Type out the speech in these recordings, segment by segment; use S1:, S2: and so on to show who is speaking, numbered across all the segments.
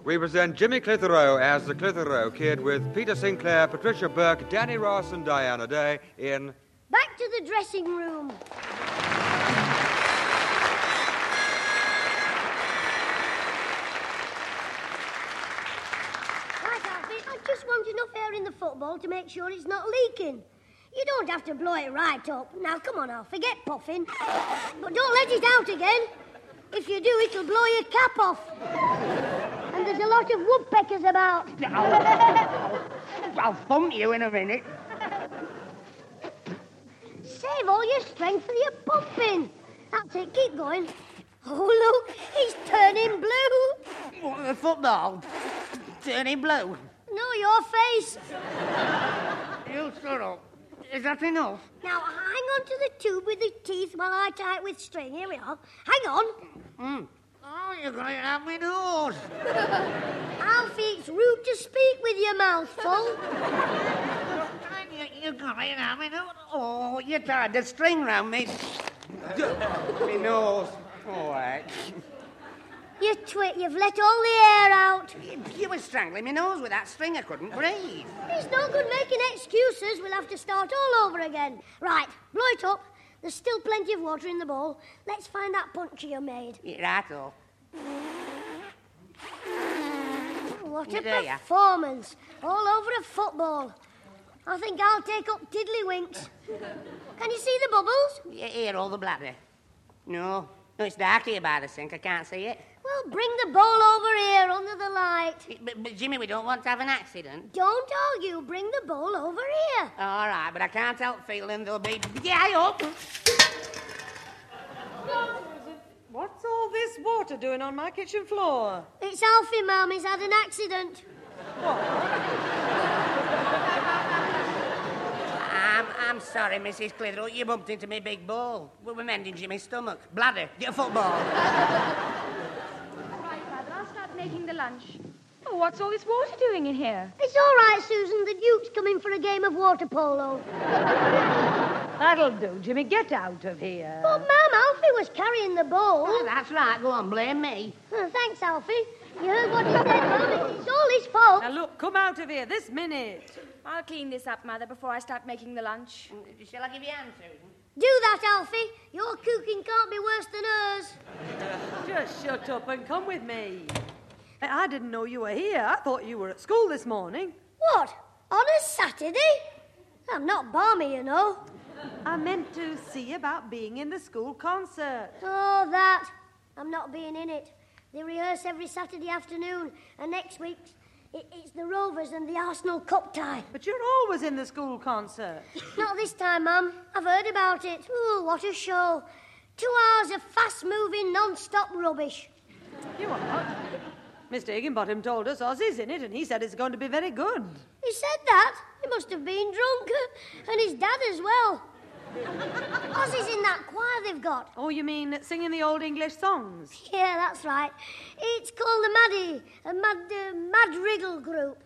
S1: we present Jimmy Clitheroe as the Clitheroe Kid with Peter Sinclair, Patricia Burke, Danny Ross and Diana Day in...
S2: Back to the dressing room. Right, Alfie, I just want enough air in the football to make sure it's not leaking. You don't have to blow it right up. Now, come on, Alfie, get puffing. But don't let it out again. If you do, it'll blow your cap off. And there's a lot of woodpeckers about.
S3: I'll thump you in a minute.
S2: Save all your strength for your pumping. That's it, keep going. Oh, look, he's turning blue.
S3: What, the football? Turning blue?
S2: No, your face.
S3: You shut up. Is that enough?
S2: Now, hang on to the tube with the teeth while I tie it with string. Here we are. Hang on.
S3: Oh, you're going to have me nose.
S2: Alfie, it's rude to speak with your mouth full.
S3: You're going to have me nose. Oh, you tied the string round me. Me nose. All right.
S2: You twit, you've let all the air out.
S3: You were strangling my nose with that string. I couldn't breathe.
S2: It's no good making excuses. We'll have to start all over again. Right, blow it up. There's still plenty of water in the bowl. Let's find that puncture you made.
S3: Right off.
S2: What a performance. All over a football. I think I'll take up Tiddlywinks. Can you see the bubbles?
S3: Here, all the bladder. No, it's dark here by the sink. I can't see it.
S2: Well, bring the bowl over here under the light.
S3: But Jimmy, we don't want to have an accident.
S2: Don't argue. Bring the bowl over here.
S3: All right, but I can't help feeling there'll be... Yeah, up!
S4: What's all this water doing on my kitchen floor?
S2: It's Alfie, Mum. He's had an accident.
S3: I'm sorry, Mrs. Clitheroe. You bumped into me big ball. We were mending Jimmy's stomach. Bladder, get a football.
S5: All right, Mother, I'll start making the lunch. Oh, what's all this water doing in here?
S2: It's all right, Susan. The Duke's coming for a game of water polo.
S4: That'll do, Jimmy. Get out of here.
S2: But, Mum, Alfie was carrying the bowl.
S3: Oh, that's right. Go on, blame me.
S2: Thanks, Alfie. You heard what he said, Mum. It's all his fault.
S4: Now, look, come out of here this minute.
S5: I'll clean this up, Mother, before I start making the lunch.
S3: Shall I give you a hand, Susan?
S2: Do that, Alfie. Your cooking can't be worse than hers.
S4: Just shut up and come with me. I didn't know you were here. I thought you were at school this morning.
S2: What? On a Saturday? I'm not balmy, you know.
S4: I meant to see about being in the school concert.
S2: Oh, that. I'm not being in it. They rehearse every Saturday afternoon, and next week it's the Rovers and the Arsenal Cup tie.
S4: But you're always in the school concert.
S2: Not this time, Mum. I've heard about it. Ooh, what a show. 2 hours of fast-moving, non-stop rubbish.
S4: You are. Mr. Higginbottom told us Ozzy's in it, and he said it's going to be very good.
S2: He said that? He must have been drunk. And his dad as well. Ozzy's in that choir they've got.
S4: Oh, you mean singing the old English songs?
S2: Yeah, that's right. It's called the Mad Riddle Group.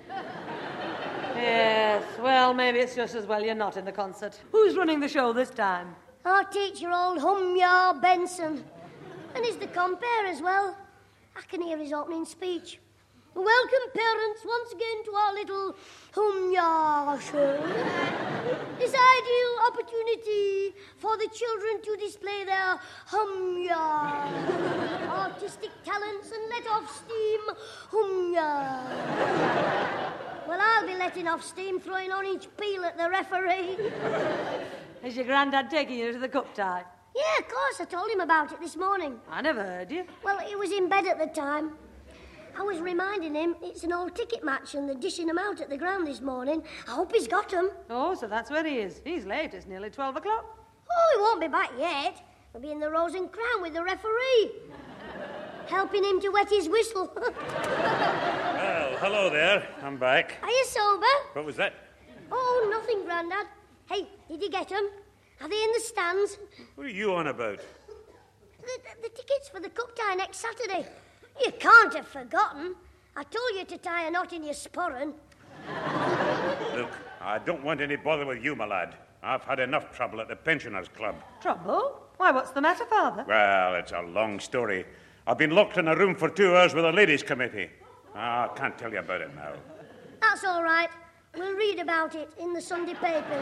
S4: Yes, well, maybe it's just as well you're not in the concert. Who's running the show this time?
S2: Our teacher, old Humyar Benson. And he's the compere as well. I can hear his opening speech. Welcome, parents, once again to our little Humyar show. This ideal opportunity for the children to display their Humyar artistic talents and let off steam Humyar. Well, I'll be letting off steam, throwing orange peel at the referee.
S4: Is your granddad taking you to the cup tie?
S2: Yeah, of course. I told him about it this morning.
S4: I never heard you.
S2: Well, he was in bed at the time. I was reminding him it's an old ticket match and they're dishing them out at the ground this morning. I hope he's got them.
S4: Oh, so that's where he is. He's late. It's nearly 12 o'clock.
S2: Oh, he won't be back yet. He'll be in the Rose and Crown with the referee. Helping him to wet his whistle.
S6: Well, hello there. I'm back.
S2: Are you sober?
S6: What was that?
S2: Oh, nothing, Grandad. Hey, did you get them? Are they in the stands?
S6: What are you on about?
S2: The tickets for the cup tie next Saturday. You can't have forgotten. I told you to tie a knot in your sporran.
S6: Look, I don't want any bother with you, my lad. I've had enough trouble at the Pensioners' Club.
S4: Trouble? Why, what's the matter, Father?
S6: Well, it's a long story. I've been locked in a room for 2 hours with a ladies' committee. I can't tell you about it now.
S2: That's all right. We'll read about it in the Sunday papers.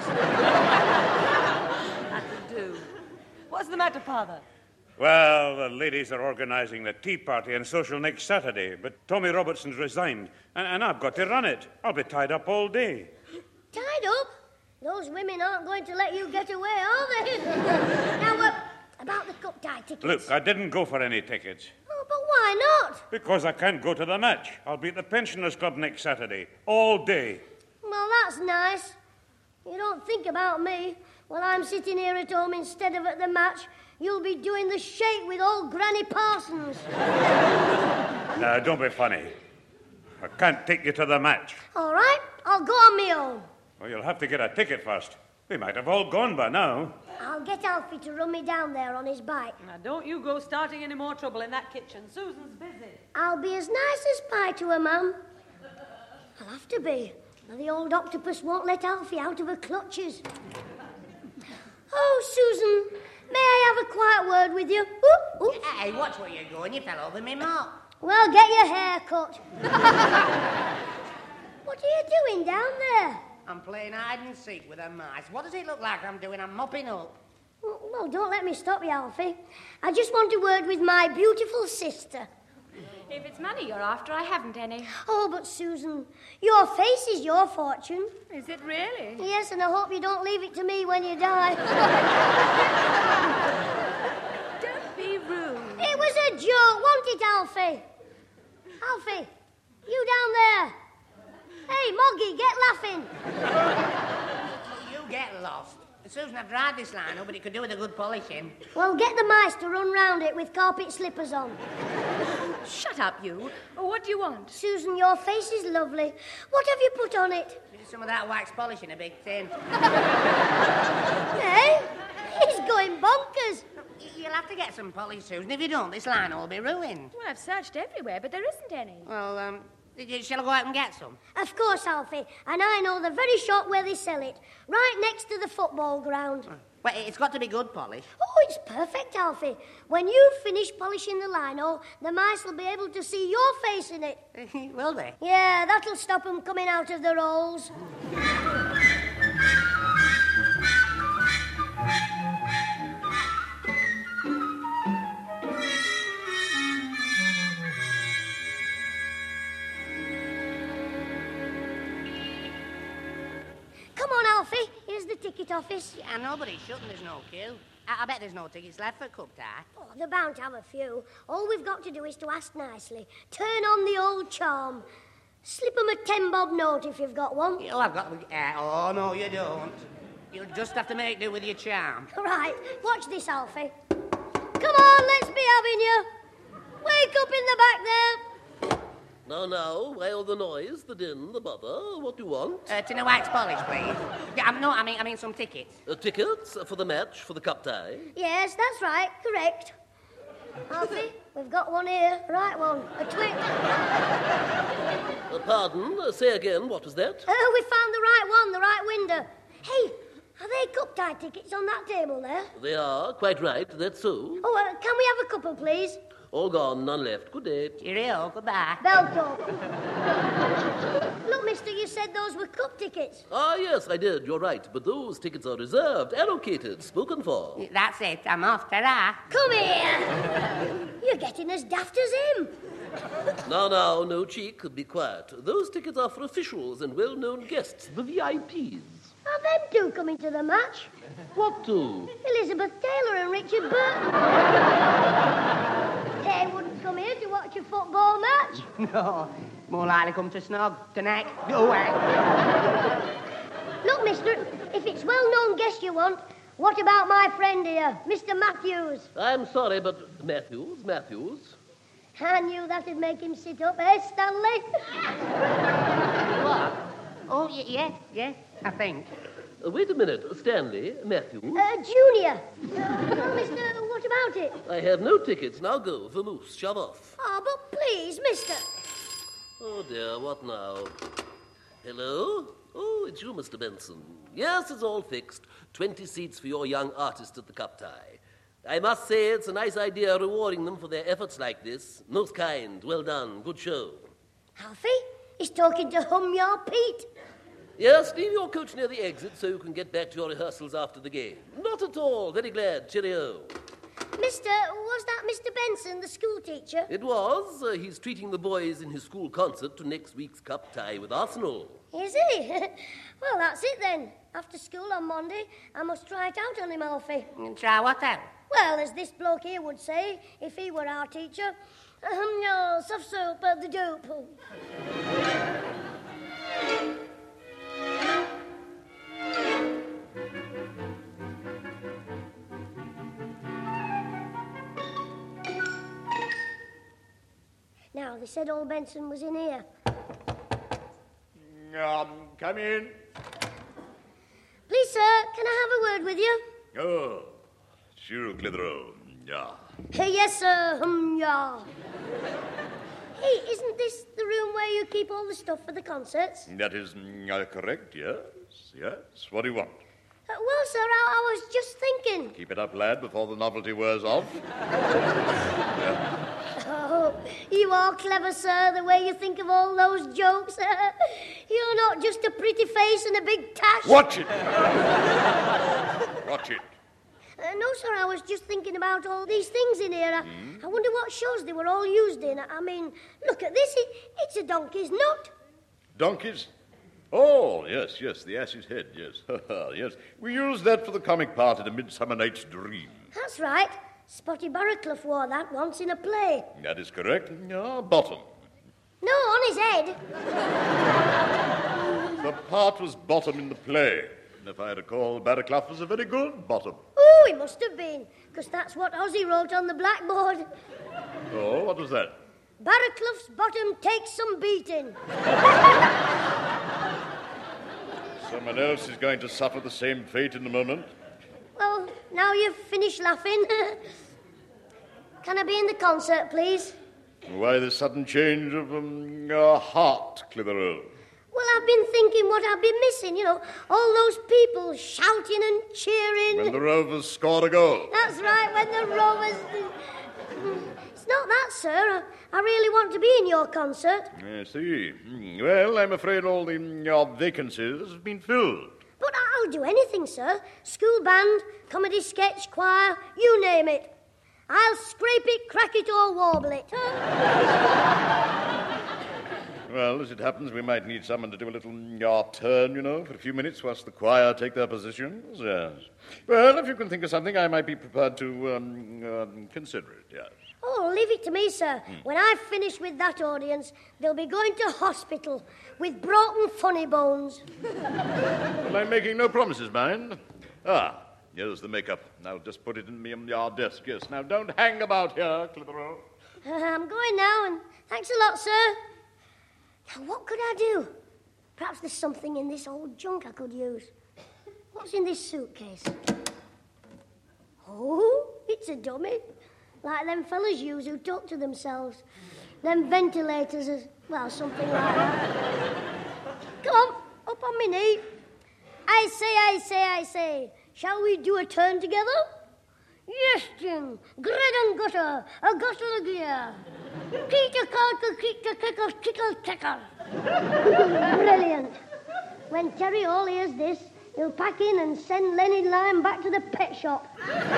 S4: That will do. What's the matter, Father?
S6: Well, the ladies are organising the tea party and social next Saturday, but Tommy Robertson's resigned, and I've got to run it. I'll be tied up all day.
S2: Tied up? Those women aren't going to let you get away, are they? Now, about the cup tie tickets.
S6: Look, I didn't go for any tickets.
S2: Oh, but why not?
S6: Because I can't go to the match. I'll be at the Pensioners Club next Saturday, all day.
S2: Well, that's nice. You don't think about me. While I'm sitting here at home instead of at the match, you'll be doing the shake with old Granny Parsons.
S6: Now, don't be funny. I can't take you to the match.
S2: All right, I'll go on my own.
S6: Well, you'll have to get a ticket first. We might have all gone by now.
S2: I'll get Alfie to run me down there on his bike.
S4: Now, don't you go starting any more trouble in that kitchen. Susan's busy.
S2: I'll be as nice as pie to her, Mum. I'll have to be. Now, the old octopus won't let Alfie out of her clutches. Oh, Susan, may I have a quiet word with you? Ooh, ooh.
S3: Hey, watch where you're going. You fell over me mop.
S2: Well, get your hair cut. What are you doing down there?
S3: I'm playing hide and seek with a mice. What does it look like I'm doing? I'm mopping up.
S2: Well, don't let me stop you, Alfie. I just want a word with my beautiful sister.
S5: If it's money you're after, I haven't any.
S2: Oh, but Susan, your face is your fortune.
S5: Is it really?
S2: Yes, and I hope you don't leave it to me when you die.
S5: Don't be rude.
S2: It was a joke, wasn't it, Alfie? Alfie, you down there. Hey, Moggy, get laughing.
S3: You get lost. Susan, I've dried this line up, but it could do with a good polishing.
S2: Well, get the mice to run round it with carpet slippers on.
S5: Shut up, you. What do you want?
S2: Susan, your face is lovely. What have you put on it?
S3: Some of that wax polish in a big tin.
S2: Hey, he's going bonkers.
S3: You'll have to get some polish, Susan. If you don't, this line will be ruined.
S5: Well, I've searched everywhere, but there isn't any.
S3: Well, shall I go out and get some?
S2: Of course, Alfie. And I know the very shop where they sell it. Right next to the football ground.
S3: Well, it's got to be good polish.
S2: Oh, it's perfect, Alfie. When you finish polishing the lino, the mice will be able to see your face in it.
S3: Will they?
S2: Yeah, that'll stop them coming out of their holes. Come on, Alfie. Here's the ticket office.
S3: Yeah, I know, but it's shut and there's no queue. I bet there's no tickets left for cup tie.
S2: Oh, they're bound to have a few. All we've got to do is to ask nicely. Turn on the old charm. Slip 'em a 10-bob note if you've got one.
S3: Oh, I've got... oh, no, you don't. You'll just have to make do with your charm.
S2: Right, watch this, Alfie. Come on, let's be having you. Wake up in the back there.
S7: Now, why all the noise, the din, the bother? What do you want?
S3: Tin of wax polish, please. Yeah, I mean some tickets.
S7: Tickets for the match, for the cup tie?
S2: Yes, that's right, correct. Alfie, we've got one here. Right one, a twit.
S7: Pardon, say again, what was that?
S2: We found the right one, the right window. Hey, are they cup tie tickets on that table there?
S7: They are, quite right, that's so.
S2: Oh, can we have a couple, please?
S7: All gone, none left. Good day.
S3: Cheerio, goodbye.
S2: Belto. Look, mister, you said those were cup tickets.
S7: Ah, yes, I did, you're right. But those tickets are reserved, allocated, spoken for.
S3: That's it, I'm off. Ta-ra.
S2: Come here. You're getting as daft as him.
S7: Now, no cheek, be quiet. Those tickets are for officials and well-known guests, the VIPs.
S2: Are them two coming to the match?
S7: What two?
S2: Elizabeth Taylor and Richard Burton. They wouldn't come here to watch a football match.
S3: No, more likely come to snog, to neck. Go away.
S2: Look, mister, if it's well-known guests you want, what about my friend here, Mr. Matthews?
S7: I'm sorry, but Matthews.
S2: I knew that'd make him sit up, eh, Stanley?
S3: What? Oh, yes, I think.
S7: Wait a minute, Stanley, Matthews.
S2: Junior. Well, mister, what about it?
S7: I have no tickets. Now go, vamoose, shove off.
S2: Oh, but please, mister.
S7: Oh, dear, what now? Hello? Oh, it's you, Mr. Benson. Yes, it's all fixed. 20 seats for your young artist at the cup tie. I must say it's a nice idea rewarding them for their efforts like this. Most kind, well done, good show.
S2: Alfie, he's talking to Humyar Pete.
S7: Yes, leave your coach near the exit so you can get back to your rehearsals after the game. Not at all. Very glad. Cheerio.
S2: Was that Mr. Benson, the school teacher?
S7: It was. He's treating the boys in his school concert to next week's cup tie with Arsenal.
S2: Is he? Well, that's it then. After school on Monday, I must try it out on him, Alfie.
S3: Try what out?
S2: Well, as this bloke here would say, if he were our teacher, no, soft soap at the dope. Now, they said old Benson was in here.
S8: Come in.
S2: Please, sir, can I have a word with you?
S8: Oh, sure, Clitheroe. Yeah.
S2: Yes, sir, yeah. Hey, isn't this the room where you keep all the stuff for the concerts?
S8: That is correct, yes. Yes. What do you want?
S2: Well, sir, I was just thinking.
S8: Keep it up, lad, before the novelty wears off.
S2: Oh, you are clever, sir, the way you think of all those jokes. You're not just a pretty face and a big tash.
S8: Watch it. Watch it.
S2: No, sir, I was just thinking about all these things in here. I wonder what shows they were all used in. I mean, look at this. It's a donkey's nut.
S8: Donkeys? Oh, yes, the ass's head, yes. Yes, we used that for the comic part in A Midsummer Night's Dream.
S2: That's right. Spotty Barraclough wore that once in a play.
S8: That is correct. Bottom.
S2: No, on his head.
S8: The part was bottom in the play. And if I recall, Barraclough was a very good bottom.
S2: Oh, he must have been, because that's what Ozzy wrote on the blackboard.
S8: Oh, what was that?
S2: Barraclough's bottom takes some beating.
S8: Someone else is going to suffer the same fate in a moment.
S2: Well, now you've finished laughing. Can I be in the concert, please?
S8: Why this sudden change of heart, Clitheroe?
S2: Well, I've been thinking what I've been missing, all those people shouting and cheering.
S8: When the Rovers scored a goal.
S2: That's right, when the Rovers... It's not that, sir. I really want to be in your concert.
S8: I see. Well, I'm afraid all the vacancies have been filled.
S2: But I'll do anything, sir. School band, comedy sketch, choir, you name it. I'll scrape it, crack it, or warble it.
S8: Well, as it happens, we might need someone to do a little turn, for a few minutes whilst the choir take their positions, yes. Well, if you can think of something, I might be prepared to consider it, yes.
S2: Oh, leave it to me, sir. When I've finished with that audience, they'll be going to hospital with broken funny bones.
S8: Well, I'm making no promises, mind. Here's the makeup. I'll just put it in me on your desk, yes. Now, don't hang about here, Clitheroe.
S2: I'm going now, and thanks a lot, sir. Now, what could I do? Perhaps there's something in this old junk I could use. What's in this suitcase? Oh, it's a dummy. Like them fellas use who talk to themselves. Them ventilators, something like that. Come on, up on me knee. I say. Shall we do a turn together? Yes, Jim. Bread and gutter, a gutter of gear. Tickle. Brilliant. When Terry Hall hears this, he'll pack in and send Lenny Lyme back to the pet shop.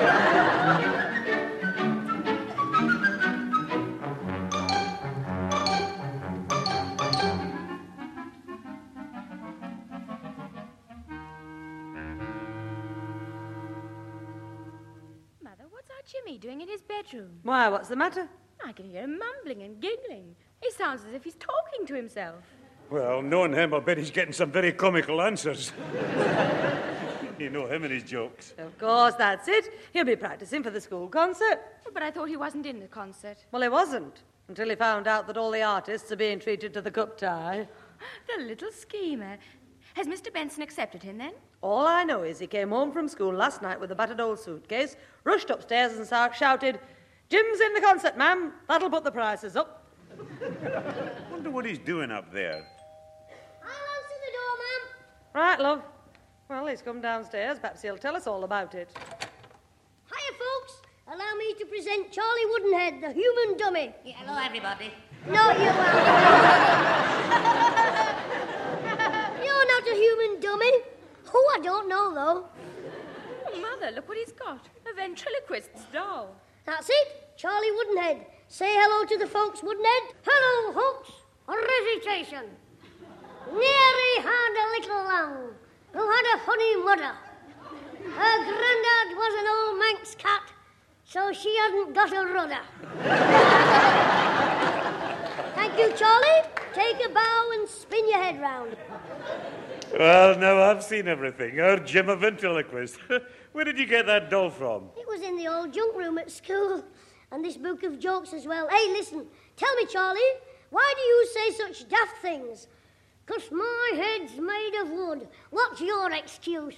S5: Jimmy doing in his bedroom?
S4: Why, what's the matter?
S5: I can hear him mumbling and giggling. He sounds as if he's talking to himself.
S6: Well, knowing him, I'll bet he's getting some very comical answers. You know him and his jokes.
S4: Of course, that's it. He'll be practicing for the school concert.
S5: But I thought he wasn't in the concert.
S4: Well, he wasn't, until he found out that all the artists are being treated to the cup tie.
S5: The little schemer. Has Mr. Benson accepted him, then?
S4: All I know is he came home from school last night with a battered old suitcase, rushed upstairs and shouted, "Jim's in the concert, ma'am. That'll put the prices up."
S6: Wonder what he's doing up there.
S2: I'll answer the door, ma'am.
S4: Right, love. Well, he's come downstairs. Perhaps he'll tell us all about it.
S2: Hiya, folks. Allow me to present Charlie Woodenhead, the human dummy.
S3: Yeah, hello, everybody.
S2: Not you, Alfie. You're not a human dummy. Who, I don't know, though.
S5: Oh, Mother, look what he's got. A ventriloquist's doll.
S2: That's it, Charlie Woodenhead. Say hello to the folks, Woodenhead. Hello, folks. A recitation. Mary had a little lamb who had a funny mother. Her grandad was an old Manx cat, so she hadn't got a rudder. Thank you, Charlie. Take a bow and spin your head round.
S6: Well, now I've seen everything. Our Jim a ventriloquist. Where did you get that doll from?
S2: It was in the old junk room at school. And this book of jokes as well. Hey, listen. Tell me, Charlie, why do you say such daft things? 'Cause my head's made of wood. What's your excuse?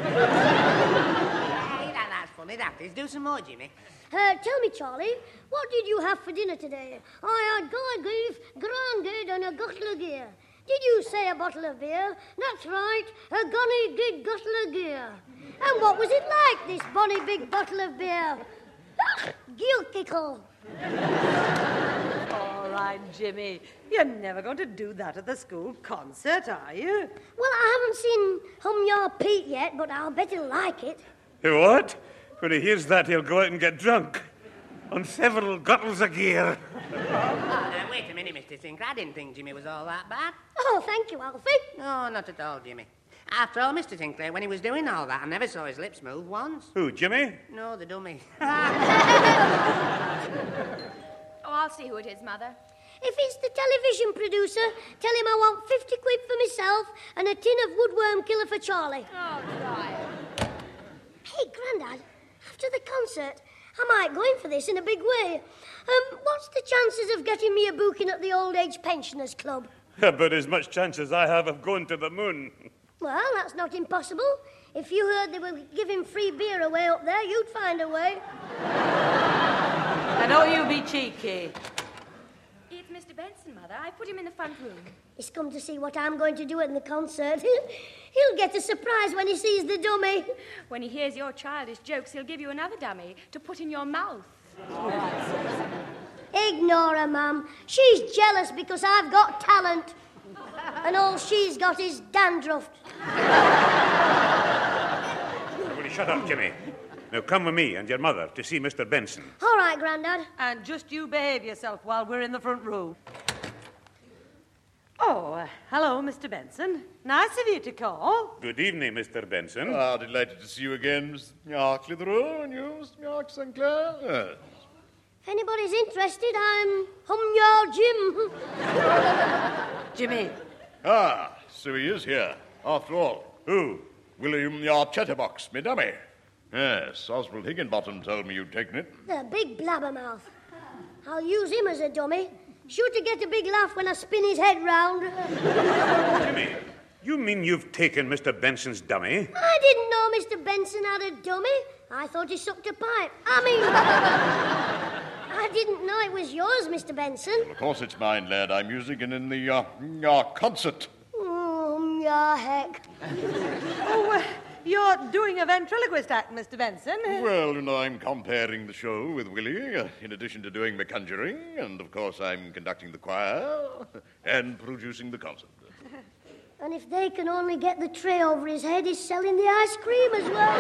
S3: Hey, that's funny, that is. Do some more, Jimmy.
S2: Tell me, Charlie, what did you have for dinner today? I had guy beef, grandad, and a bottle of beer. Did you say a bottle of beer? That's right, a gunny big bottle of beer. And what was it like, this bonny big bottle of beer? Gilkickle.
S4: All right, Jimmy. You're never going to do that at the school concert, are you?
S2: Well, I haven't seen Humyar Pete yet, but I'll bet he'll like it.
S6: What? When he hears that, he'll go out and get drunk. On several bottles of gear.
S3: Oh, now, wait a minute, Mr. Sinclair. I didn't think Jimmy was all that bad.
S2: Oh, thank you, Alfie.
S3: No, not at all, Jimmy. After all, Mr. Sinclair, when he was doing all that, I never saw his lips move once.
S6: Who, Jimmy?
S3: No, the dummy.
S5: Oh, I'll see who it is, Mother.
S2: If it's the television producer, tell him I want 50 quid for myself and a tin of woodworm killer for Charlie.
S5: Oh, Brian.
S2: Hey, Grandad, after the concert, I might go in for this in a big way. What's the chances of getting me a booking at the Old Age Pensioners Club?
S6: About as much chance as I have of going to the moon.
S2: Well, that's not impossible. If you heard they were giving free beer away up there, you'd find a way.
S4: Now, don't you be cheeky.
S5: It's Mr. Benson, Mother. I put him in the front room.
S2: He's come to see what I'm going to do at the concert. He'll get a surprise when he sees the dummy.
S5: When he hears your childish jokes, he'll give you another dummy to put in your mouth.
S2: Ignore her, Mum. She's jealous because I've got talent. And all she's got is dandruff.
S6: Will you shut up, Jimmy? Now come with me and your mother to see Mr. Benson.
S2: All right, Grandad.
S4: And just you behave yourself while we're in the front room. Oh, hello, Mr. Benson. Nice of you to call.
S6: Good evening, Mr. Benson.
S8: Ah, delighted to see you again, Mr. Clitheroe, and you, Mr. Sinclair. Yes.
S2: If anybody's interested, I'm Humyar Jim.
S4: Jimmy.
S8: Ah, so he is here, after all.
S6: Who?
S8: William, your chatterbox, me dummy. Yes, Oswald Higginbottom told me you'd taken it.
S2: The big blabbermouth. I'll use him as a dummy. Sure to get a big laugh when I spin his head round.
S6: Jimmy, you mean you've taken Mr. Benson's dummy?
S2: I didn't know Mr. Benson had a dummy. I thought he sucked a pipe. I didn't know it was yours, Mr. Benson.
S8: Well, of course it's mine, lad. I'm using it in the concert.
S2: Yeah, heck.
S4: Oh, you're doing a ventriloquist act, Mr. Benson.
S8: Well, you know, I'm comparing the show with Willie, in addition to doing the conjuring, and of course I'm conducting the choir and producing the concert.
S2: And if they can only get the tray over his head, he's selling the ice cream as well.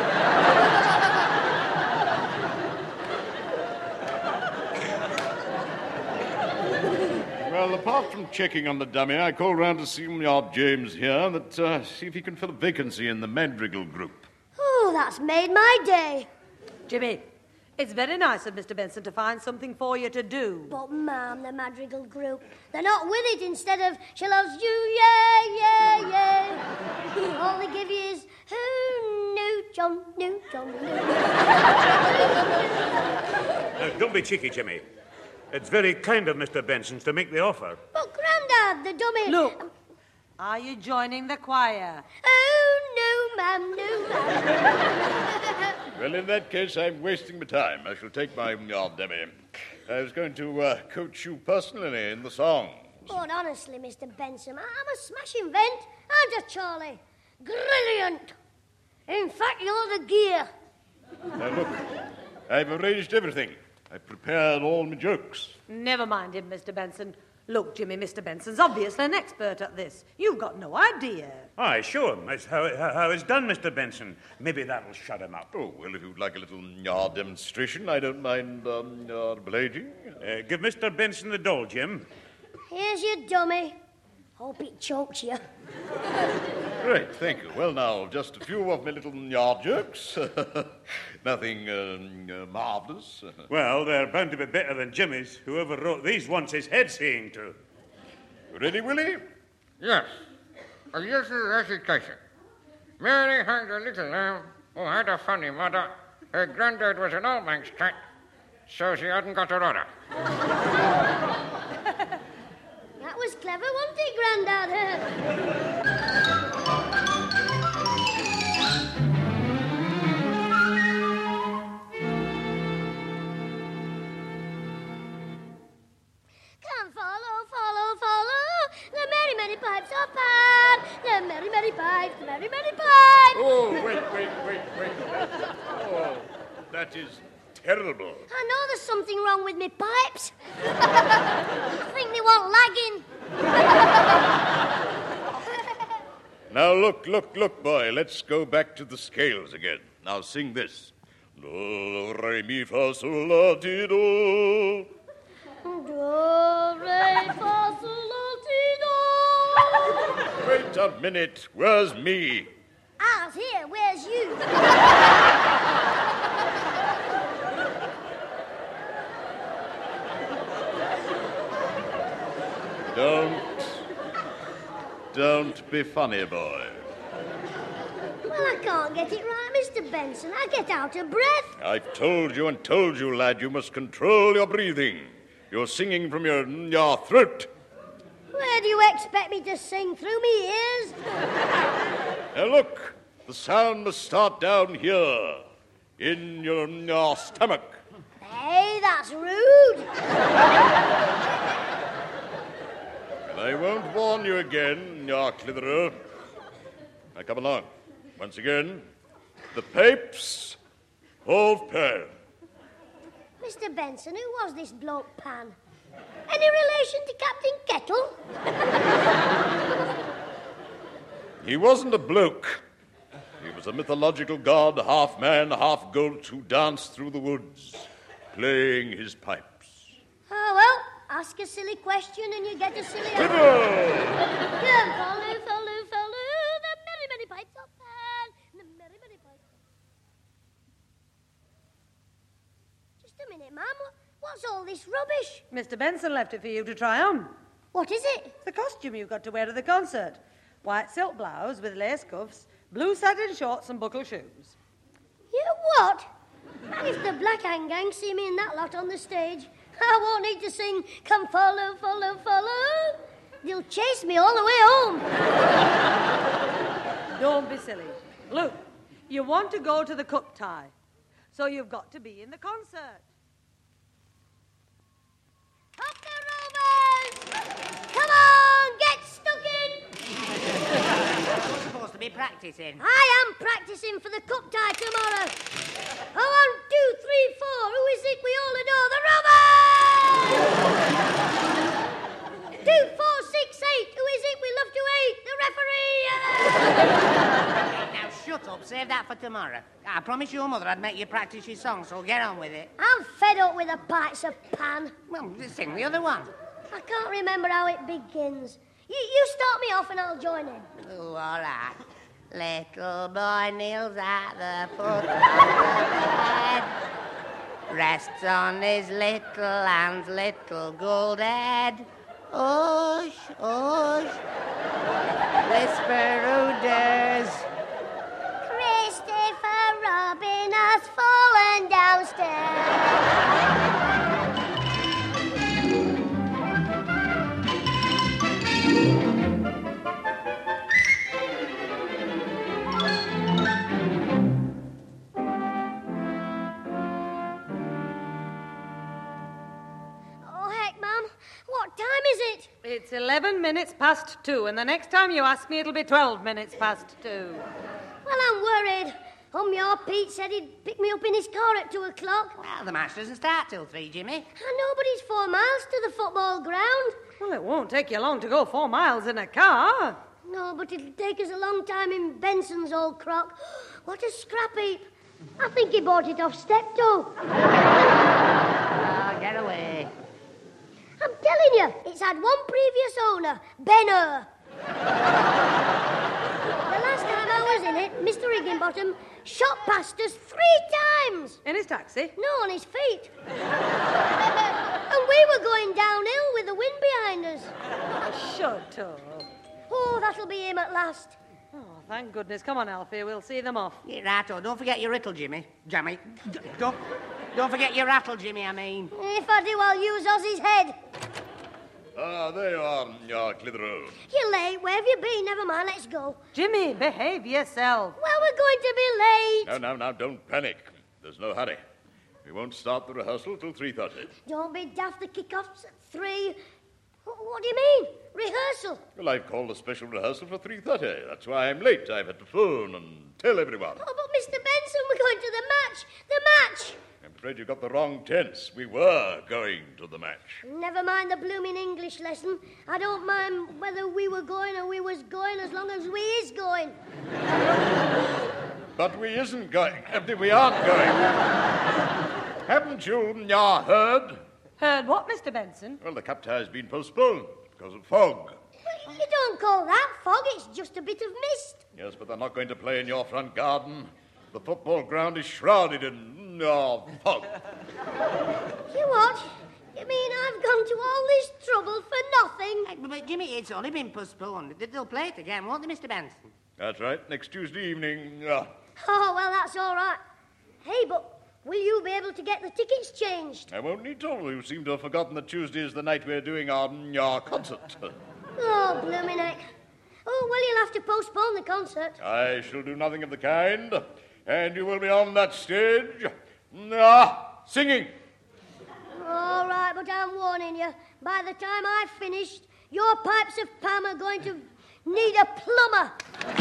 S8: Well, apart from checking on the dummy, I called round to see James here, see if he can fill a vacancy in the Madrigal group.
S2: Oh, that's made my day.
S4: Jimmy, it's very nice of Mr. Benson to find something for you to do.
S2: But, Ma'am, the Madrigal group, they're not with it. Instead of she loves you, yeah, yeah, yeah. All they give you is, who knew John, knew John, knew.
S6: Now, don't be cheeky, Jimmy. It's very kind of Mr. Benson's to make the offer.
S2: But, Grandad, the dummy...
S4: Look, are you joining the choir?
S2: Oh, no, ma'am, no, ma'am.
S8: Well, in that case, I'm wasting my time. I shall take my dummy. I was going to coach you personally in the songs.
S2: But honestly, Mr. Benson, I'm a smashing vent, aren't I, Charlie? Brilliant. In fact, you're the gear.
S8: Now, look, I've arranged everything. I prepared all my jokes.
S4: Never mind him, Mr. Benson. Look, Jimmy, Mr. Benson's obviously an expert at this. You've got no idea.
S6: Aye, show him how it's done, Mr. Benson. Maybe that'll shut him up.
S8: Oh, well, if you'd like a little demonstration, I don't mind obliging.
S6: Give Mr. Benson the doll, Jim.
S2: Here's your dummy. Hope it chokes you.
S8: Great, thank you. Well, now, just a few of my little jerks. Nothing marvellous.
S6: Well, they're bound to be better than Jimmy's. Whoever wrote these wants his head seeing to.
S8: Ready, Willie?
S9: Yes. This is the situation. Mary had a little lamb who had a funny mother. Her granddad was an old man's cat, so she hadn't got a rudder.
S2: That was clever, wasn't it, Grandad? Come follow, follow, follow the merry, merry pipes of Pan. The merry, merry pipes, the merry, merry pipes.
S8: Oh, wait. Oh, that is terrible.
S2: I know there's something wrong with me pipes. I think they want lagging.
S8: Now, look, boy. Let's go back to the scales again. Now, sing this. Do, re, mi, fa, sol, la, ti, do.
S2: Do, re, fa, sol, la, ti, do.
S8: Wait a minute. Where's me?
S2: Ours here, where's you?
S8: Don't be funny, boy.
S2: Well, I can't get it right, Mr. Benson. I get out of breath.
S8: I've told you, lad, you must control your breathing. You're singing from your throat.
S2: Where do you expect me to sing? Through me ears?
S8: Now, look. The sound must start down here, in your stomach.
S2: Hey, that's rude.
S8: And I won't warn you again, your clitherer. Now, come along. Once again, the pipes of Pan.
S2: Mr. Benson, who was this bloke Pan? Any relation to Captain Kettle?
S8: He wasn't a bloke. He was a mythological god, half man, half goat, who danced through the woods, playing his pipes.
S2: Oh, well, ask a silly question and you get a silly answer. Come, follow, the merry, merry pipes of Pan. The merry, merry pipes. Just a minute, ma'am. What's all this rubbish?
S4: Mr. Benson left it for you to try on.
S2: What is it?
S4: The costume you got to wear at the concert. White silk blouse with lace cuffs, blue satin shorts and buckle shoes.
S2: You what? If the Black Hand Gang see me in that lot on the stage, I won't need to sing, come follow, follow, follow. They'll chase me all the way home.
S4: Don't be silly. Look, you want to go to the cup tie, so you've got to be in the concert.
S2: Up the Rovers! Come on, get stuck in!
S3: You're supposed to be practicing.
S2: I am practicing for the cup tie tomorrow. 1, 2, 3, 4. Who is it we all adore? The Rovers! 2, 4, 6, 8. Who is it we love to hate? The referee!
S3: Now, shut up. Save that for tomorrow. I promised your mother I'd make you practice your song, so get on with it.
S2: I'm fed up with the pipes of Pan.
S3: Well, sing the other one.
S2: I can't remember how it begins. You start me off and I'll join in.
S3: Oh, all right. Little boy kneels at the foot of the bed, rests on his little hand's little gold head. Hush, hush, whisper who dares.
S2: Christopher Robin has fallen downstairs. What time is it?
S4: It's 11 minutes past 2, and the next time you ask me, it'll be 12 minutes past 2.
S2: Well, I'm worried. Your Pete said he'd pick me up in his car at 2 o'clock.
S3: Well, the match doesn't start till 3, Jimmy.
S2: And nobody's 4 miles to the football ground.
S4: Well, it won't take you long to go 4 miles in a car.
S2: No, but it'll take us a long time in Benson's old crock. What a scrap heap. I think he bought it off Steptoe.
S3: Oh, get away.
S2: I'm telling you, it's had one previous owner, Benner. The last time I was in it, Mr. Higginbottom shot past us 3 times.
S4: In his taxi?
S2: No, on his feet. And we were going downhill with the wind behind us.
S4: Shut up.
S2: Oh, that'll be him at last.
S4: Oh, thank goodness. Come on, Alfie, we'll see them off.
S3: Yeah, righto. Don't forget your rattle, Jimmy. Don't forget your rattle, Jimmy, I mean.
S2: If I do, I'll use Ozzy's head.
S8: There you are, Clitheroe.
S2: You're late. Where have you been? Never mind, let's go.
S4: Jimmy, behave yourself.
S2: Well, we're going to be late.
S8: Now, don't panic. There's no hurry. We won't start the rehearsal till 3:30.
S2: Don't be daft. The kick-off's at 3. What do you mean? Rehearsal?
S8: Well, I've called a special rehearsal for 3:30. That's why I'm late. I've had to phone and tell everyone.
S2: Oh, but Mr. Benson, we're going to the match. The match!
S8: I'm afraid you got the wrong tense. We were going to the match.
S2: Never mind the blooming English lesson. I don't mind whether we were going or we was going as long as we is going.
S8: But we isn't going. We aren't going. Haven't you heard?
S4: Heard what, Mr. Benson?
S8: Well, the cup tie has been postponed because of fog.
S2: Well, you don't call that fog. It's just a bit of mist.
S8: Yes, but they're not going to play in your front garden. The football ground is shrouded in fog.
S2: You what? You mean I've gone to all this trouble for nothing?
S3: But, Jimmy, it's only been postponed. They'll play it again, won't they, Mr. Benson?
S8: That's right. Next Tuesday evening.
S2: Oh, well, that's all right. Hey, but will you be able to get the tickets changed?
S8: I won't need to. You seem to have forgotten that Tuesday is the night we're doing our concert.
S2: Oh, blooming heck. Oh, well, you'll have to postpone the concert.
S8: I shall do nothing of the kind. And you will be on that stage, singing.
S2: All right, but I'm warning you. By the time I've finished, your pipes of Pam are going to need a plumber.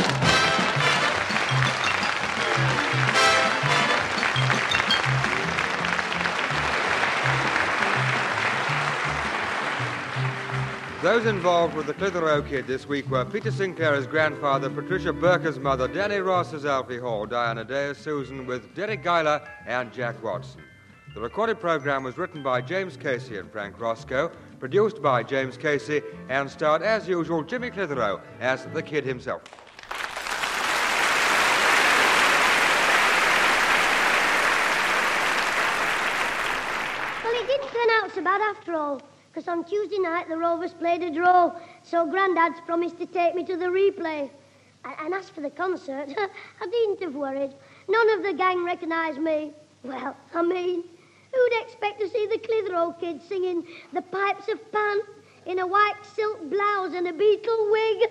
S1: Those involved with the Clitheroe Kid this week were Peter Sinclair as grandfather, Patricia Burke's mother, Danny Ross as Alfie Hall, Diana Day as Susan, with Derek Guyler and Jack Watson. The recorded program was written by James Casey and Frank Roscoe, produced by James Casey, and starred, as usual, Jimmy Clitheroe as the kid himself.
S2: Well, it didn't turn out so bad after all, because on Tuesday night the Rovers played a draw, so Grandad's promised to take me to the replay. And as for the concert, I needn't have worried. None of the gang recognised me. Well, I mean, who'd expect to see the Clitheroe Kid singing The Pipes of Pan in a white silk blouse and a beetle wig?